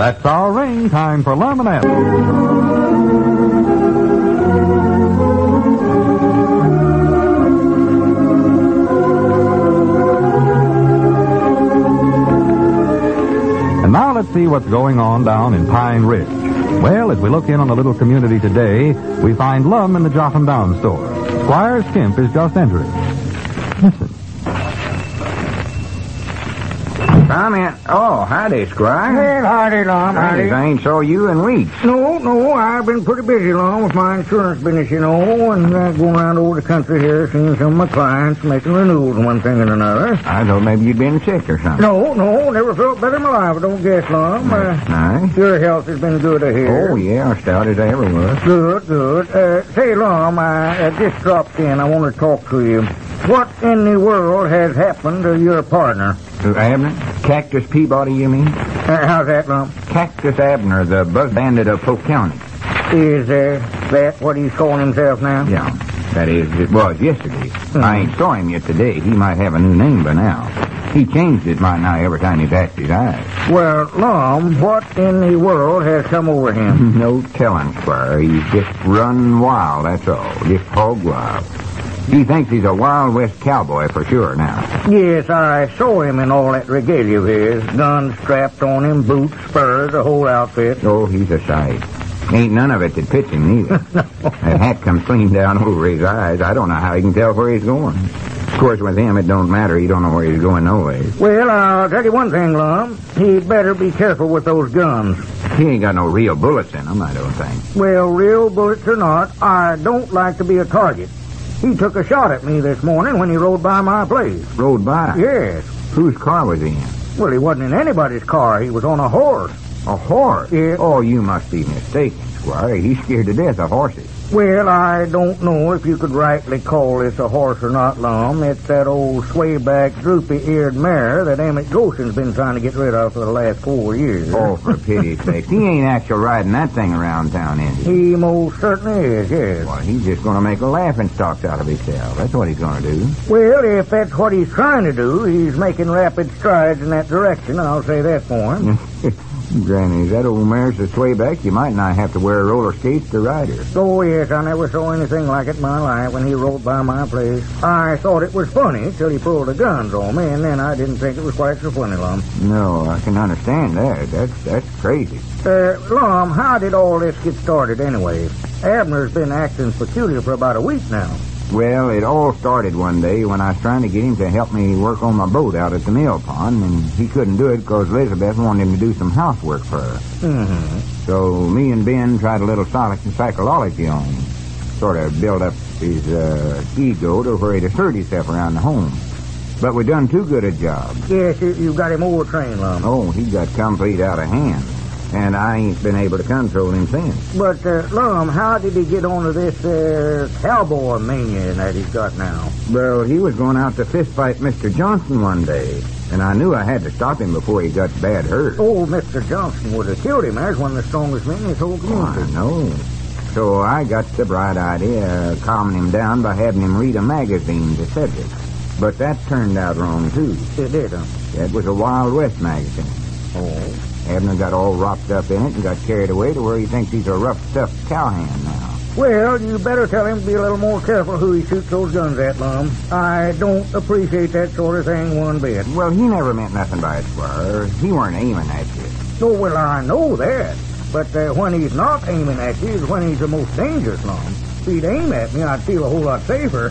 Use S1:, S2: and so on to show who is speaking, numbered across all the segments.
S1: That's our ring. Time for lemonade. And now let's see what's going on down in Pine Ridge. Well, as we look in on the little community today, we find Lum in the Jotham Down store. Squire Skimp is just entering. Listen.
S2: Come in. Oh, howdy, Squire.
S3: Well, howdy, Lum, howdy.
S2: I ain't saw you in weeks.
S3: No, I've been pretty busy, Lum, with my insurance business, and going around over the country here, seeing some of my clients, making renewals and one thing and another.
S2: I thought maybe you'd been sick or something.
S3: No, never felt better in my life, I don't guess, Lum.
S2: Nice.
S3: Your health has been good, I hear.
S2: Oh, yeah, stout as I ever was.
S3: Good. Say, Lum, I just dropped in. I want to talk to you. What in the world has happened to your partner?
S2: To Abner? Cactus Peabody, you mean?
S3: How's that, Lum?
S2: Cactus Abner, the buzz bandit of Polk County.
S3: Is that what he's calling himself now?
S2: Yeah. That is, it was yesterday. I ain't saw him yet today. He might have a new name by now. He changed it by now every time he passed his eyes.
S3: Well, Lum, what in the world has come over him?
S2: No telling, Squire. He's just run wild, that's all. Just hog wild. He thinks he's a Wild West cowboy for sure now.
S3: Yes, I saw him in all that regalia of his. Guns strapped on him, boots, spurs, the whole outfit.
S2: Oh, he's a sight. Ain't none of it that fits him, neither. That hat comes clean down over his eyes. I don't know how he can tell where he's going. Of course, with him, it don't matter. He don't know where he's going no way.
S3: Well, I'll tell you one thing, Lum. He'd better be careful with those guns.
S2: He ain't got no real bullets in them, I don't think.
S3: Well, real bullets or not, I don't like to be a target. He took a shot at me this morning when he rode by my place.
S2: Rode by?
S3: Yes.
S2: Whose car was he in?
S3: Well, he wasn't in anybody's car. He was on a horse.
S2: A horse?
S3: Yeah.
S2: Oh, you must be mistaken, Squire. He's scared to death of horses.
S3: Well, I don't know if you could rightly call this a horse or not, Lum. It's that old swayback, droopy-eared mare that Emmett Goshen's been trying to get rid of for the last 4 years.
S2: Oh, for pity's sake. He ain't actually riding that thing around town, is he?
S3: He most certainly is, yes.
S2: Well, he's just going to make a laughingstock out of himself. That's what he's going to do.
S3: Well, if that's what he's trying to do, he's making rapid strides in that direction, I'll say that for him.
S2: Granny, that old mare's a swayback. You might not have to wear roller skates to ride her.
S3: Oh, yes, I never saw anything like it in my life when he rode by my place. I thought it was funny till he pulled the guns on me, and then I didn't think it was quite so funny, Lum.
S2: No, I can understand that. That's crazy.
S3: Lum, how did all this get started anyway? Abner's been acting peculiar for about a week now.
S2: Well, it all started one day when I was trying to get him to help me work on my boat out at the mill pond, and he couldn't do it because Elizabeth wanted him to do some housework for her.
S3: Mm-hmm.
S2: So me and Ben tried a little psychology on him, sort of build up his ego to where he'd assert himself around the home. But we done too good a job.
S3: Yes, you got him overtrained, Lum.
S2: Oh, he got complete out of hand. And I ain't been able to control him since.
S3: But, Lum, how did he get onto this cowboy mania that he's got now?
S2: Well, he was going out to fistfight Mr. Johnson one day, and I knew I had to stop him before he got bad hurt.
S3: Oh, Mr. Johnson would have killed him. There's one of the strongest men in his whole community.
S2: I know. So I got the bright idea of calming him down by having him read a magazine to Cedric. But that turned out wrong, too.
S3: It did, huh?
S2: It was a Wild West magazine.
S3: Oh.
S2: Abner got all wrapped up in it and got carried away to where he thinks he's a rough-stuffed cowhand now.
S3: Well, you better tell him to be a little more careful who he shoots those guns at, Lum. I don't appreciate that sort of thing one bit.
S2: Well, he never meant nothing by it, Squire. He weren't aiming at you.
S3: Oh, well, I know that. But when he's not aiming at you is when he's the most dangerous, Lum. If he'd aim at me, I'd feel a whole lot safer.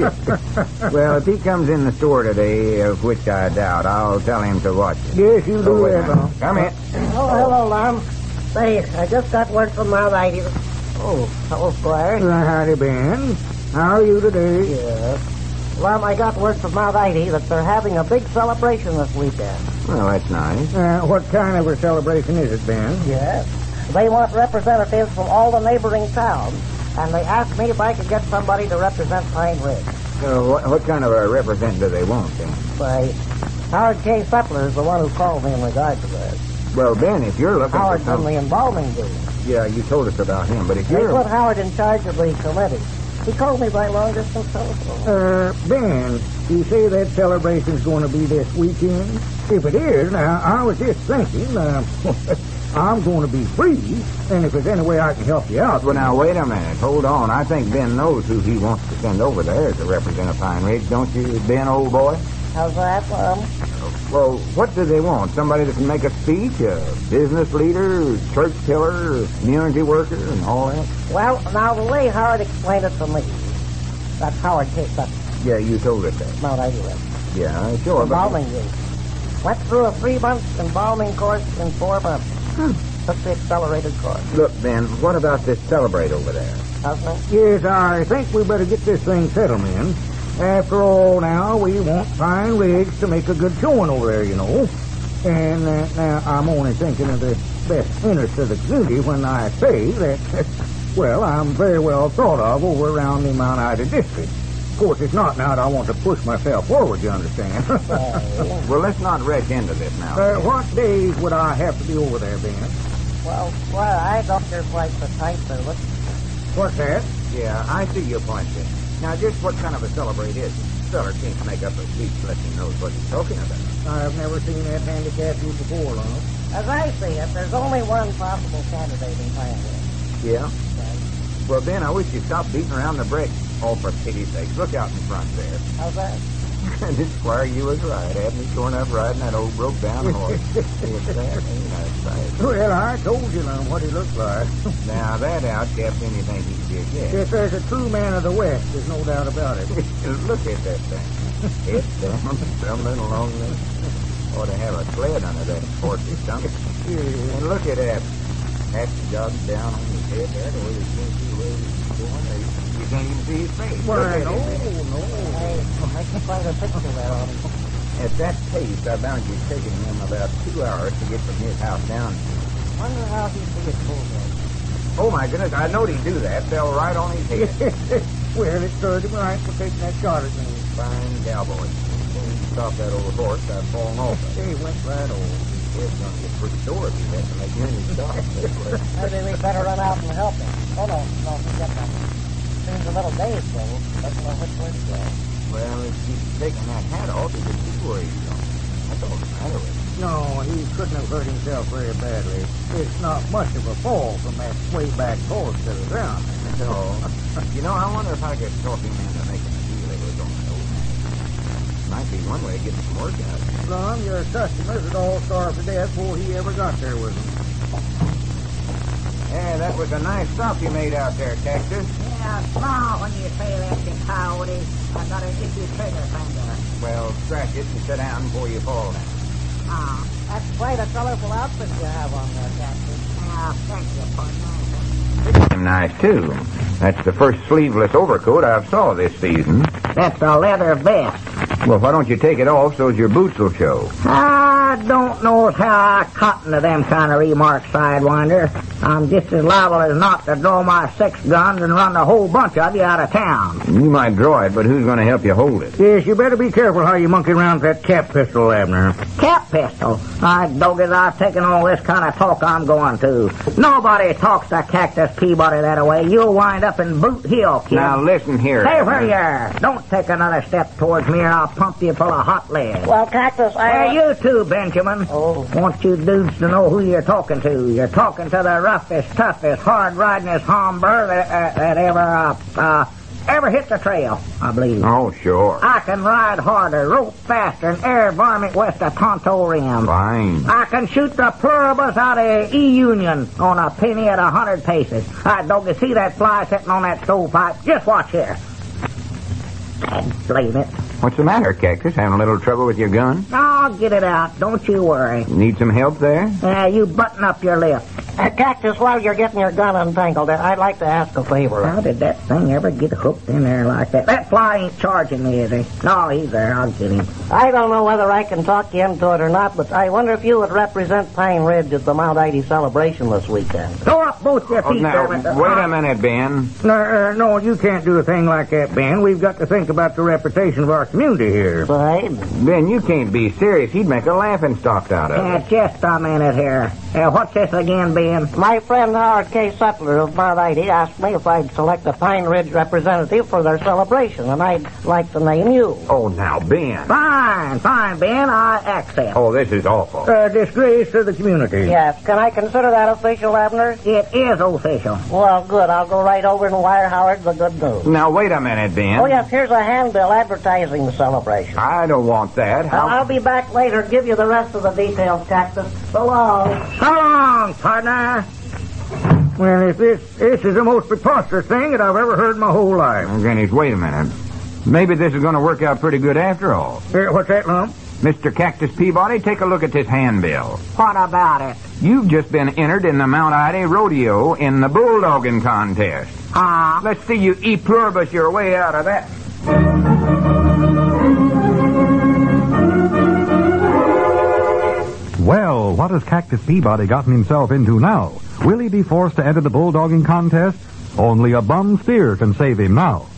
S2: Well, if he comes in the store today, of which I doubt, I'll tell him to watch it.
S3: Yes, you do that, Lum.
S2: Come in.
S4: Oh, hello, Lum. Say, I just got word from my lady. Oh, hello, Squire.
S3: Howdy, Ben. How are you today?
S4: Yes. Lum, I got word from my lady that they're having a big celebration this weekend.
S2: Well, that's nice.
S3: What kind of a celebration is it, Ben?
S4: Yes. They want representatives from all the neighboring towns, and they asked me if I could get somebody to represent Pine Ridge.
S2: What kind of a representative they want, then?
S4: Why, Howard K. Settler is the one who called me in regard to this.
S2: Well, Ben, if you're looking
S4: Howard's
S2: for
S4: in the embalming business.
S2: Yeah, you told us about him, but if
S4: They
S2: you're...
S4: put Howard in charge of the committee. He called me by long-distance telephone.
S3: Ben, you say that celebration's going to be this weekend? If it is, now, I was just thinking, I'm going to be free, and if there's any way I can help you out...
S2: Well, now, wait a minute. Hold on. I think Ben knows who he wants to send over there to represent Pine Ridge, don't you, Ben, old boy?
S4: How's that,
S2: Well, what do they want? Somebody that can make a speech, a business leader, church killer, community worker, and all that?
S4: Well, now, the way Howard explained it to me, that's Howard Case, that's
S2: Yeah, you told it that.
S4: Mount Ivy Ridge.
S2: Yeah, sure.
S4: Embalming rig. Went through a 3-month embalming course in 4 months. Took the accelerated course.
S2: Look, Ben, what about this Celebrate over there?
S4: Doesn't it?
S3: Yes, I think we better get this thing settled, men. After all, now, we want Pine Ridge to make a good showing over there, you know. And now, I'm only thinking of the best interest of the community when I say that, well, I'm very well thought of over around the Mount Ida district. Of course, it's not now that I want to push myself forward, you understand.
S2: Well, let's not rush into this now.
S3: What days would I have to be over there, Ben?
S4: Well, I don't hear quite the tight to it.
S3: What's that?
S2: Yeah, I see your point, Ben. Now, just what kind of a Celebrate is it? Feller can't make up a speech unless he knows what he's talking about.
S3: I've never seen that handicap you before, Lon.
S4: As I see it, there's only one possible candidate in Pine Ridge.
S2: Yeah? Well, Ben, I wish you'd stop beating around the brick. Oh, for pity's sake, look out in front there.
S4: How's that?
S2: This Squire, you was right. Had me torn up riding that old broke-down horse. It's that, ain't I, sight?
S3: Well, I told you, Lon, what he looked like.
S2: Now, that outcaps anything he did yet.
S3: If there's a true man of the West, there's no doubt about it.
S2: Look at that thing. It's down, stumbling along there. Ought to have a sled under that horse's stomach. And look at that. That's jogging down on his head there, the way you can't see where he's going. You can't even see his face.
S3: Why, no.
S4: Hey, I can find a picture there on him.
S2: At that pace, I bound you've taken him about 2 hours to get from his house down.
S4: Wonder how he'd be at full gas.
S2: Oh, my goodness, I knowed he'd do that. Fell right on his head.
S3: Well, it served him right for taking that shot at me.
S2: Fine cowboy. When he stopped that old horse, I'd fallen off.
S3: He went right over.
S2: It's going to get pretty sore if he has to make any stop.
S4: Maybe we better run out and help him. Oh, no, forget that. Seems a little dazed, though. Doesn't know which way to go.
S2: Well, if he's taking that hat off, he could see where he's going. That's all the matter with him.
S3: No, he couldn't have hurt himself very badly. It's not much of a fall from that way back horse to the ground.
S2: So, you know, I wonder if I could talk him into making a deal with on that old man. Might be one way of getting some work out of him.
S3: Son, your customers would all starve to death before he ever got there with them.
S2: Yeah, that was a nice stop you made out there, Cactus.
S4: Yeah, small when you say that, you coyote. I got an itchy trigger finger.
S2: Well, scratch it and sit down before you fall down.
S4: Ah, that's quite a colorful outfit you have on there, Captain. Ah, thank you, partner.
S2: Nice, too. That's the first sleeveless overcoat I've saw this season.
S4: That's a leather vest.
S2: Well, why don't you take it off so's your boots will show?
S4: I don't know how I cotton to them kind of remarks, Sidewinder. I'm just as liable as not to draw my 6 guns and run the whole bunch of you out of town.
S2: You might draw it, but who's going to help you hold it?
S3: Yes, you better be careful how you monkey around with that cap pistol, Abner.
S4: Cap pistol? I dog as I've taken all this kind of talk I'm going to. Nobody talks to Cactus Peabody that way. You'll wind up in Boot Hill, kid.
S2: Now, listen here.
S4: Stay where you are. Don't take another step towards me or I'll pump you full of hot lead.
S5: Well, Cactus,
S4: Hey, you too, Benjamin.
S5: Oh.
S4: Want you dudes to know who you're talking to. You're talking to the roughest, toughest, hard-ridingest hombre that ever hit the trail, I believe.
S2: Oh, sure.
S4: I can ride harder, rope faster, and air varmint west of Tonto Rim.
S2: Fine.
S4: I can shoot the pluribus out of E-Union on a penny at 100 paces. I don't see that fly sitting on that stovepipe. Just watch here. Blame it.
S2: What's the matter, Cactus? Having a little trouble with your gun?
S4: I'll get it out. Don't you worry.
S2: Need some help there?
S4: You button up your lip.
S5: Cactus, while you're getting your gun untangled, I'd like to ask a favor.
S4: How did that thing ever get hooked in there like that? That fly ain't charging me, is he? No, he's there. I'll get him.
S5: I don't know whether I can talk you into it or not, but I wonder if you would represent Pine Ridge at the Mount Ida celebration this weekend.
S4: Throw up both your feet
S2: now,
S4: there, Mr.
S2: wait a minute, Ben.
S3: No, you can't do a thing like that, Ben. We've got to think about the reputation of our community here.
S5: Right?
S2: Ben, you can't be serious. He'd make a laughing stock out of it.
S4: Just a minute here. What's this again, Ben? Ben?
S5: My friend Howard K. Sutler of Mount Ida asked me if I'd select a Pine Ridge representative for their celebration, and I'd like to name you.
S2: Oh, now, Ben.
S4: Fine, Ben, I accept.
S2: Oh, this is awful.
S3: Disgrace to the community.
S5: Yes, can I consider that official, Abner?
S4: It is official.
S5: Well, good. I'll go right over and wire Howard the good news.
S2: Now, wait a minute, Ben.
S5: Oh, yes, here's a handbill advertising the celebration.
S2: I don't want that.
S5: Well, I'll be back later, give you the rest of the details, Cactus. So long.
S3: So long, partner. Well, if this is the most preposterous thing that I've ever heard in my whole life.
S2: Oh, Dennis, wait a minute. Maybe this is going to work out pretty good after all.
S3: What's that, Lump?
S2: Mr. Cactus Peabody, take a look at this handbill.
S4: What about it?
S2: You've just been entered in the Mount Ida Rodeo in the bulldogging contest. Let's see you e pluribus your way out of that.
S1: Well, what has Cactus Peabody gotten himself into now? Will he be forced to enter the bulldogging contest? Only a bum steer can save him now.